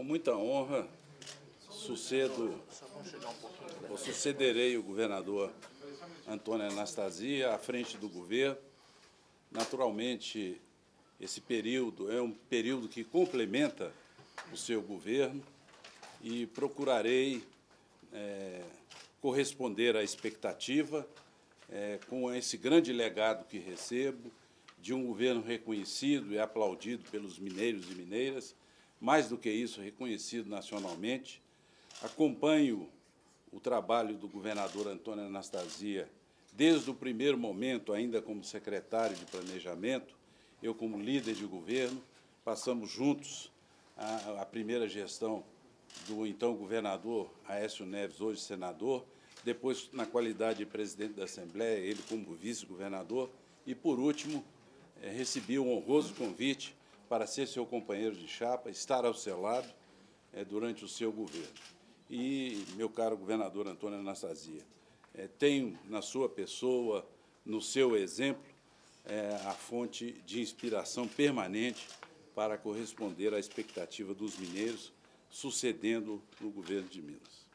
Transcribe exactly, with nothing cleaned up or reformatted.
muita honra, sucedo, ou sucederei o governador Antônio Anastasia à frente do governo. Naturalmente, esse período é um período que complementa o seu governo e procurarei é, corresponder à expectativa é, com esse grande legado que recebo de um governo reconhecido e aplaudido pelos mineiros e mineiras, mais do que isso, reconhecido nacionalmente. Acompanho o trabalho do governador Antônio Anastasia desde o primeiro momento, ainda como secretário de Planejamento, eu como líder de governo, passamos juntos a, a primeira gestão do então governador Aécio Neves, hoje senador, depois na qualidade de presidente da Assembleia, ele como vice-governador, e, por último, eh, recebi um honroso convite para ser seu companheiro de chapa, estar ao seu lado eh, durante o seu governo. E, meu caro governador Antônio Anastasia, eh, tenho na sua pessoa, no seu exemplo, eh, a fonte de inspiração permanente para corresponder à expectativa dos mineiros, sucedendo no governo de Minas.